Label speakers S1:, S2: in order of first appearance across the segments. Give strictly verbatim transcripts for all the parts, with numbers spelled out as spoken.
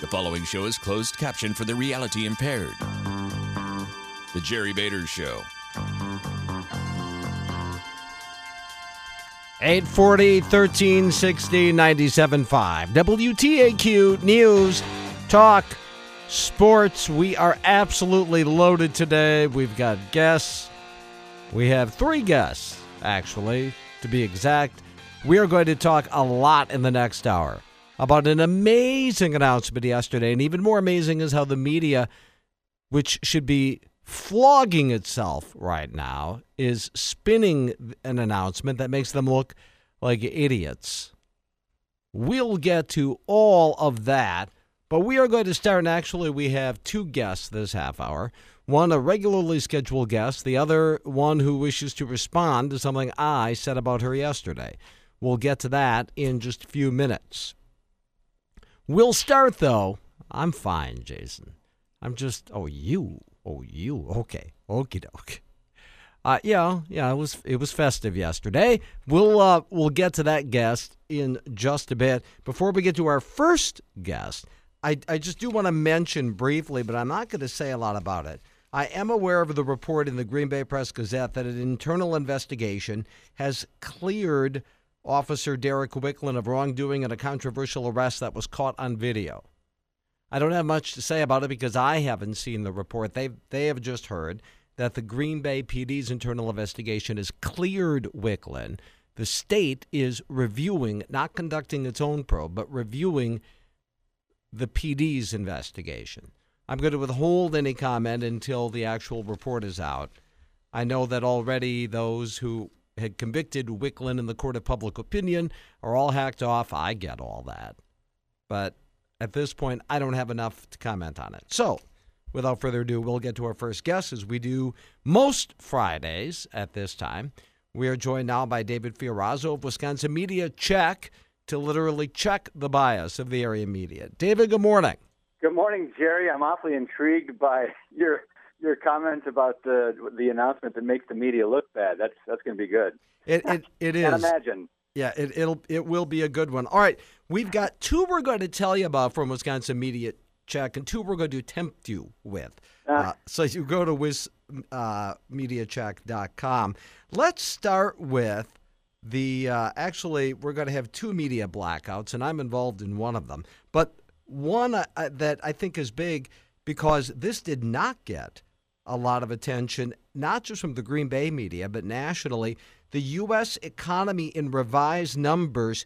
S1: The following show is closed caption for the reality impaired. The Jerry Bader Show.
S2: eight forty, thirteen sixty, ninety-seven point five. W T A Q News, Talk, Sports. We are absolutely loaded today. We've got guests. We have three guests, actually, to be exact. We are going to talk a lot in the next hour about an amazing announcement yesterday, and even more amazing is how the media, which should be flogging itself right now, is spinning an announcement that makes them look like idiots. We'll get to all of that, but we are going to start, and actually we have two guests this half hour. One, a regularly scheduled guest, the other one who wishes to respond to something I said about her yesterday. We'll get to that in just a few minutes. We'll start, though. I'm fine, Jason. I'm just, oh, you. Oh, you. Okay. Okie doke. Uh, yeah, yeah, it was it was festive yesterday. We'll uh, we'll get to that guest in just a bit. Before we get to our first guest, I, I just do want to mention briefly, but I'm not going to say a lot about it. I am aware of the report in the Green Bay Press-Gazette that an internal investigation has cleared Officer Derek Wicklund of wrongdoing in a controversial arrest that was caught on video. I don't have much to say about it because I haven't seen the report. They they have just heard that the Green Bay P D's internal investigation has cleared Wicklund. The state is reviewing, not conducting its own probe, but reviewing the P D's investigation. I'm going to withhold any comment until the actual report is out. I know that already those who had convicted Wicklund in the court of public opinion are all hacked off. I get all that. But at this point, I don't have enough to comment on it. So, without further ado, we'll get to our first guest, as we do most Fridays at this time. We are joined now by David Fiorazo of Wisconsin Media Check to literally check the bias of the area media. David, good morning.
S3: Good morning, Jerry. I'm awfully intrigued by your your comments about the the announcement that makes the media look bad. That's that's going to be good.
S2: It it, it is.
S3: Can't imagine.
S2: Yeah, it, it'll it will be a good one. All right, we've got two we're going to tell you about from Wisconsin Media Check, and two we're going to tempt you with. Uh, uh, so you go to wis uh, media check dot com. Let's start with the. Uh, actually, we're going to have two media blackouts, and I'm involved in one of them. But one uh, that I think is big because this did not get a lot of attention, not just from the Green Bay media, but nationally. The U S economy in revised numbers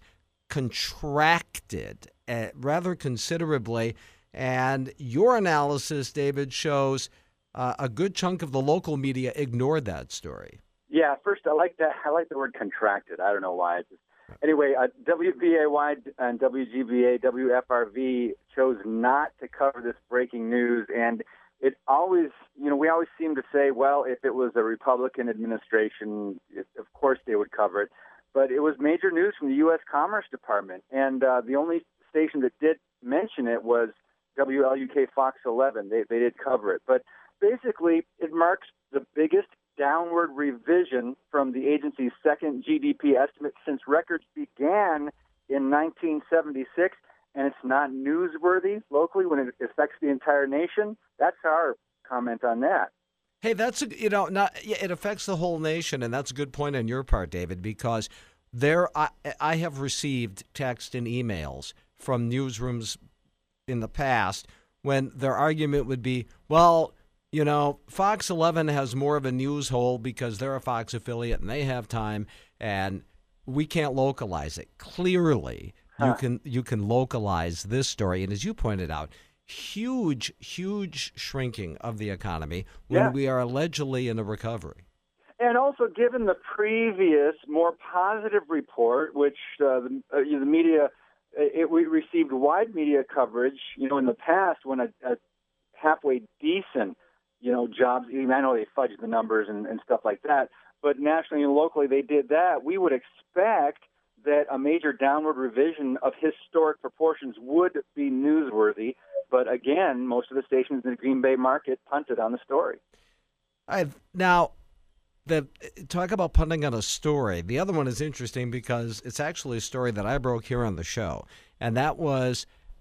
S2: contracted uh, rather considerably. And your analysis, David, shows uh, a good chunk of the local media ignored that story.
S3: Yeah, first, I like that. I like the word contracted. I don't know why. It's just, anyway, uh, W B A Y and W G B A, W F R V chose not to cover this breaking news. And it always, you know, we always seem to say, well, if it was a Republican administration, it, of course they would cover it. But it was major news from the U S Commerce Department. And uh, the only station that did mention it was W L U K Fox eleven. They, they did cover it. But basically, it marks the biggest downward revision from the agency's second G D P estimate since records began in nineteen seventy-six. And it's not newsworthy locally when it affects the entire nation. That's our comment on that.
S2: Hey, that's, a, you know, not it affects the whole nation, and that's a good point on your part, David, because there I, I have received text and emails from newsrooms in the past when their argument would be, well, you know, Fox eleven has more of a news hole because they're a Fox affiliate and they have time, and we can't localize it. Clearly, you huh. can you can localize this story, and as you pointed out, huge, huge shrinking of the economy when
S3: yeah.
S2: we are allegedly in a recovery.
S3: And also, given the previous, more positive report, which uh, the, uh, the media, it, we received wide media coverage, you know, in the past when a, a halfway decent, you know, jobs, even I know they fudged the numbers and, and stuff like that, but nationally and locally they did that. We would expect that a major downward revision of historic proportions would be newsworthy. But again, most of the stations in the Green Bay market punted on the story.
S2: I've, now, the talk about punting on a story. The other one is interesting because it's actually a story that I broke here on the show, and that was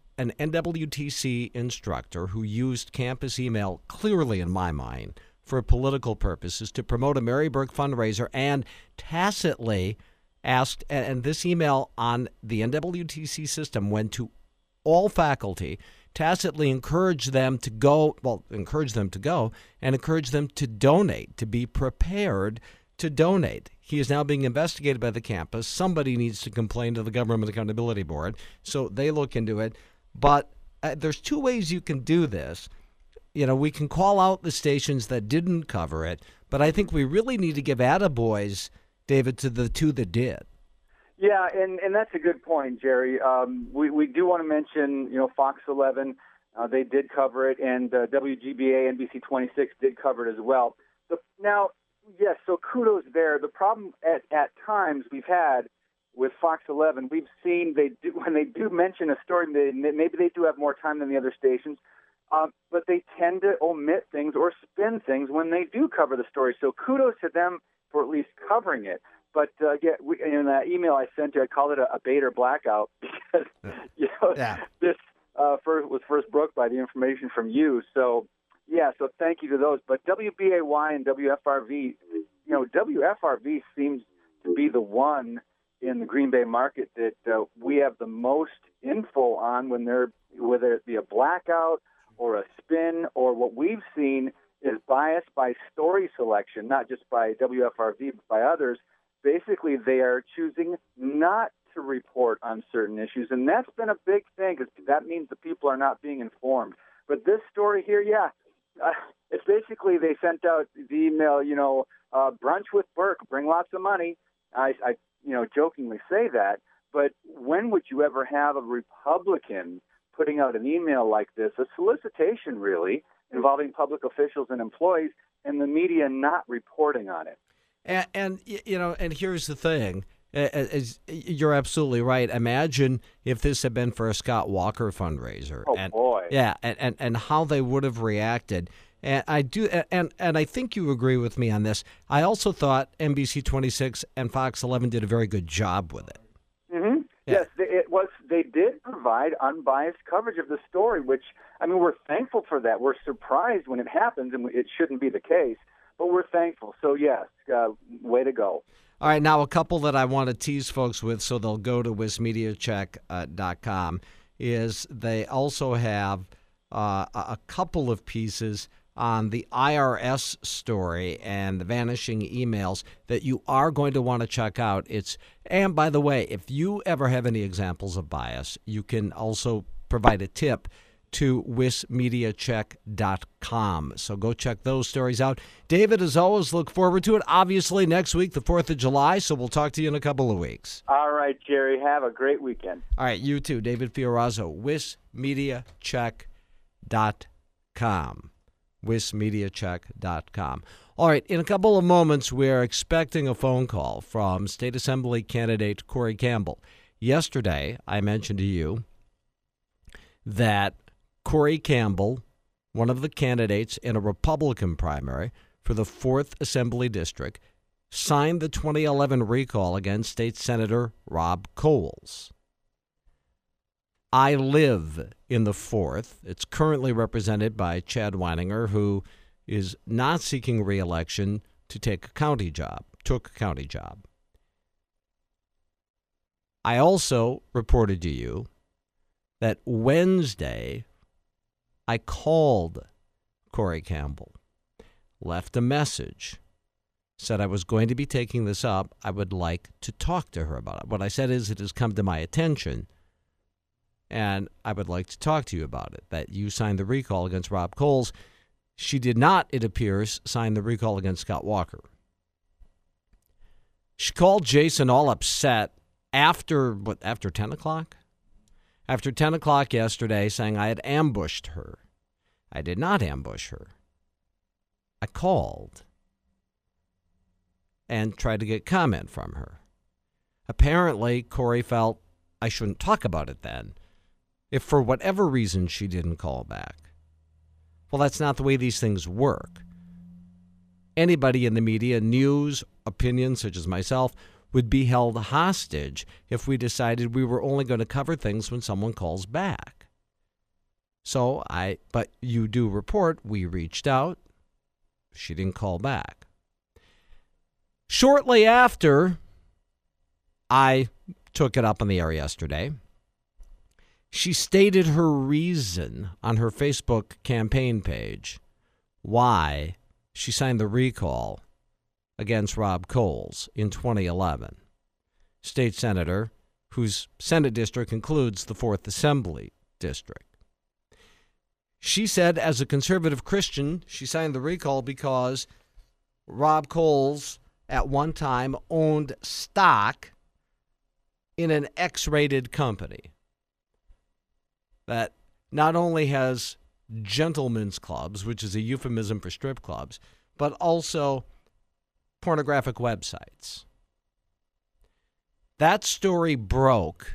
S2: an N W T C instructor who used campus email, clearly in my mind, for political purposes to promote a Mary Burke fundraiser, and tacitly asked, and this email on the N W T C system went to all faculty, tacitly encouraged them to go, well, encourage them to go, and encourage them to donate, to be prepared to donate. He is now being investigated by the campus. Somebody needs to complain to the Government Accountability Board, so they look into it. But uh, there's two ways you can do this. You know, we can call out the stations that didn't cover it, but I think we really need to give attaboys, David, to the two that did.
S3: Yeah, and, and that's a good point, Jerry. Um, we, we do want to mention, you know, Fox eleven, uh, they did cover it, and uh, W G B A, N B C twenty-six did cover it as well. The, now, yes, so kudos there. The problem at, at times we've had with Fox eleven, we've seen they do, when they do mention a story, they, maybe they do have more time than the other stations, um, but they tend to omit things or spin things when they do cover the story. So kudos to them for at least covering it. But uh, yeah, we, in that email I sent you, I called it a, a Bader blackout because you know
S2: yeah.
S3: this uh, first, was first broke by the information from you. So yeah, so thank you to those. But W B A Y and W F R V, you know, W F R V seems to be the one in the Green Bay market that uh, we have the most info on when they're, whether it be a blackout or a spin, or what we've seen is bias by story selection, not just by W F R V, but by others. Basically, they are choosing not to report on certain issues, and that's been a big thing because that means the people are not being informed. But this story here, yeah, uh, it's basically they sent out the email, you know, uh, brunch with Burke, bring lots of money. I, I, you know, jokingly say that, but when would you ever have a Republican putting out an email like this, a solicitation really, involving public officials and employees, and the media not reporting on it?
S2: And, and you know, and here's the thing. As you're absolutely right. Imagine if this had been for a Scott Walker fundraiser.
S3: Oh,
S2: and,
S3: boy.
S2: Yeah, and, and, and how they would have reacted. And I do, and, and I think you agree with me on this. I also thought N B C twenty-six and Fox eleven did a very good job with it.
S3: Mm-hmm.
S2: Yeah.
S3: Yes, it was. They did provide unbiased coverage of the story, which, I mean, we're thankful for that. We're surprised when it happens, and it shouldn't be the case. But we're thankful. So, yes, uh, way to go.
S2: All right, now a couple that I want to tease folks with so they'll go to wis media check dot com is they also have uh, a couple of pieces on the I R S story and the vanishing emails that you are going to want to check out. It's and by the way, if you ever have any examples of bias, you can also provide a tip to wis media check dot com. So go check those stories out. David, as always, look forward to it. Obviously, next week, the fourth of July, so we'll talk to you in a couple of weeks.
S3: All right, Jerry. Have a great weekend.
S2: All right, you too. David Fiorazo, wis media check dot com. wis media check dot com. All right, in a couple of moments, we're expecting a phone call from State Assembly candidate Corey Campbell. Yesterday, I mentioned to you that Corey Campbell, one of the candidates in a Republican primary for the fourth Assembly District, signed the twenty eleven recall against State Senator Rob Coles. I live in the fourth. It's currently represented by Chad Weininger, who is not seeking re-election to take a county job, took a county job. I also reported to you that Wednesday I called Corey Campbell, left a message, said I was going to be taking this up. I would like to talk to her about it. What I said is it has come to my attention, and I would like to talk to you about it, that you signed the recall against Rob Coles. She did not, it appears, sign the recall against Scott Walker. She called Jason all upset after, what, after ten o'clock? After ten o'clock yesterday, saying I had ambushed her. I did not ambush her. I called and tried to get comment from her. Apparently, Corey felt I shouldn't talk about it then, if for whatever reason she didn't call back. Well, that's not the way these things work. Anybody in the media, news, opinions such as myself, would be held hostage if we decided we were only going to cover things when someone calls back. So I, but you do report, we reached out. She didn't call back. Shortly after I took it up on the air yesterday, she stated her reason on her Facebook campaign page why she signed the recall against Rob Coles in twenty eleven. State senator whose Senate district includes the fourth Assembly District. She said, as a conservative Christian, she signed the recall because Rob Coles at one time owned stock in an X-rated company that not only has gentlemen's clubs, which is a euphemism for strip clubs, but also pornographic websites. That story broke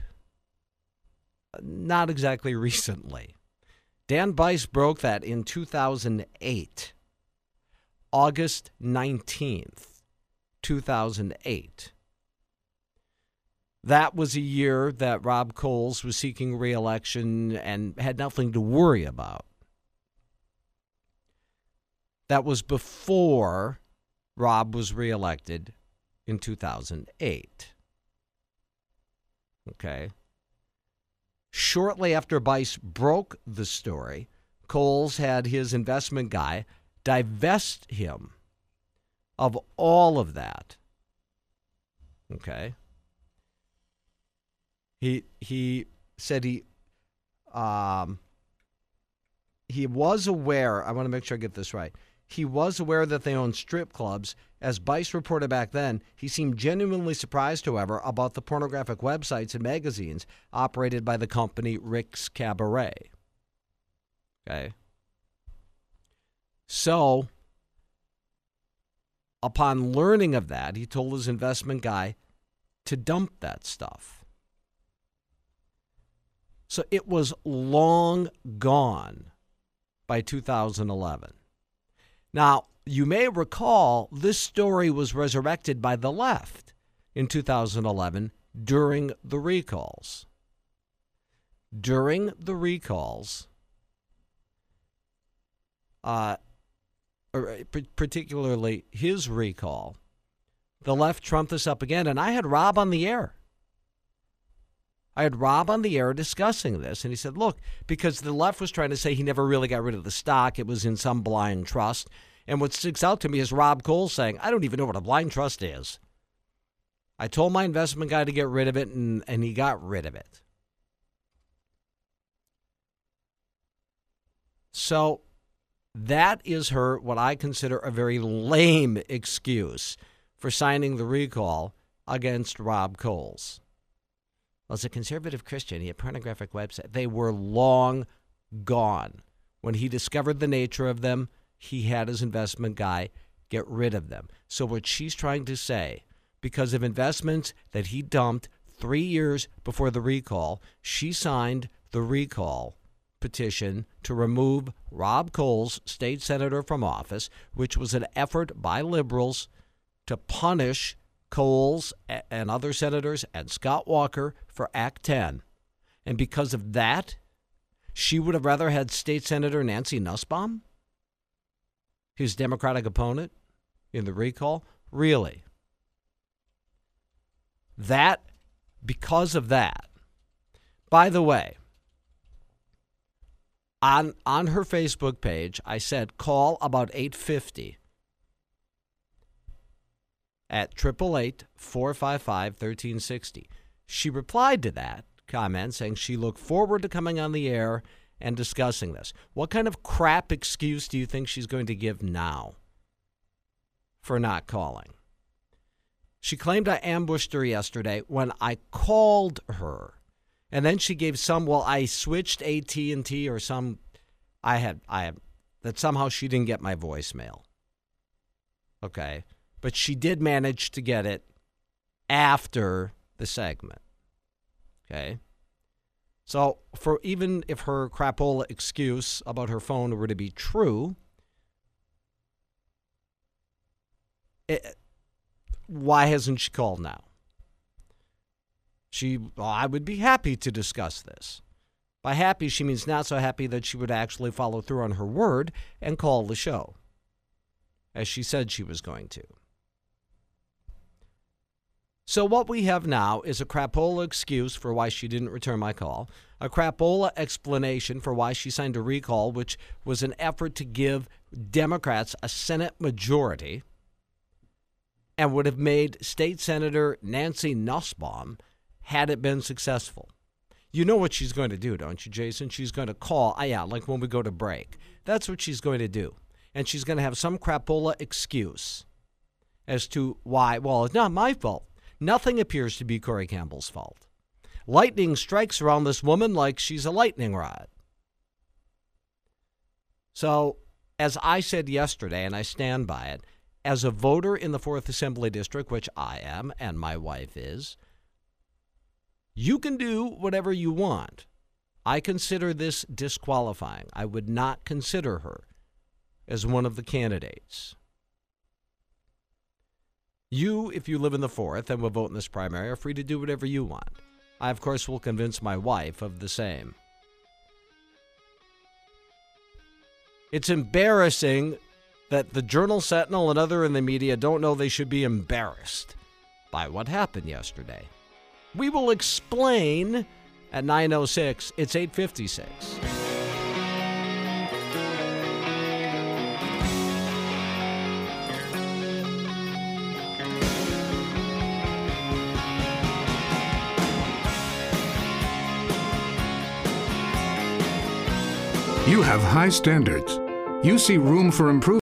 S2: not exactly recently. Dan Bice broke that in two thousand eight, August nineteenth, two thousand eight. That was a year that Rob Coles was seeking re-election and had nothing to worry about. That was before Rob was reelected in two thousand eight. Okay. Shortly after Bice broke the story, Coles had his investment guy divest him of all of that. Okay. He he said he um he was aware, I want to make sure I get this right. He was aware that they owned strip clubs. As Bice reported back then, he seemed genuinely surprised, however, about the pornographic websites and magazines operated by the company Rick's Cabaret. Okay. So, upon learning of that, he told his investment guy to dump that stuff. So it was long gone by two thousand eleven. Now, you may recall this story was resurrected by the left in two thousand eleven during the recalls. During the recalls, uh, particularly his recall, the left trumped this up again, and I had Rob on the air. I had Rob on the air discussing this, and he said, look, because the left was trying to say he never really got rid of the stock, it was in some blind trust. And what sticks out to me is Rob Coles saying, I don't even know what a blind trust is. I told my investment guy to get rid of it, and, and he got rid of it. So that is her, what I consider a very lame excuse for signing the recall against Rob Coles. Well, as a conservative Christian, he had pornographic websites. They were long gone. When he discovered the nature of them, he had his investment guy get rid of them. So what she's trying to say, because of investments that he dumped three years before the recall, she signed the recall petition to remove Rob Coles, state senator, from office, which was an effort by liberals to punish Coles and other senators and Scott Walker for Act ten. And because of that, she would have rather had State Senator Nancy Nussbaum, his Democratic opponent, in the recall? Really? That, because of that. By the way, on, on her Facebook page, I said, call about eight fifty at eight eight eight, four five five, one three six zero. She replied to that comment saying she looked forward to coming on the air and discussing this. What kind of crap excuse do you think she's going to give now for not calling? She claimed I ambushed her yesterday when I called her. And then she gave some, well, I switched A T and T or some, I had, I had, that somehow she didn't get my voicemail. Okay. But she did manage to get it after the segment. Okay. So for even if her crapola excuse about her phone were to be true, it, why hasn't she called now? She, well, I would be happy to discuss this. By happy, she means not so happy that she would actually follow through on her word and call the show, as she said she was going to. So what we have now is a crapola excuse for why she didn't return my call, a crapola explanation for why she signed a recall, which was an effort to give Democrats a Senate majority and would have made State Senator Nancy Nussbaum had it been successful. You know what she's going to do, don't you, Jason? She's going to call, ah, yeah, like when we go to break. That's what she's going to do. And she's going to have some crapola excuse as to why, well, it's not my fault. Nothing appears to be Corey Campbell's fault. Lightning strikes around this woman like she's a lightning rod. So, as I said yesterday, and I stand by it, as a voter in the fourth Assembly District, which I am and my wife is, you can do whatever you want. I consider this disqualifying. I would not consider her as one of the candidates. You, if you live in the fourth and will vote in this primary, are free to do whatever you want. I, of course, will convince my wife of the same. It's embarrassing that the Journal Sentinel and other in the media don't know they should be embarrassed by what happened yesterday. We will explain at nine oh six. It's eight fifty-six.
S4: You have high standards. You see room for improvement.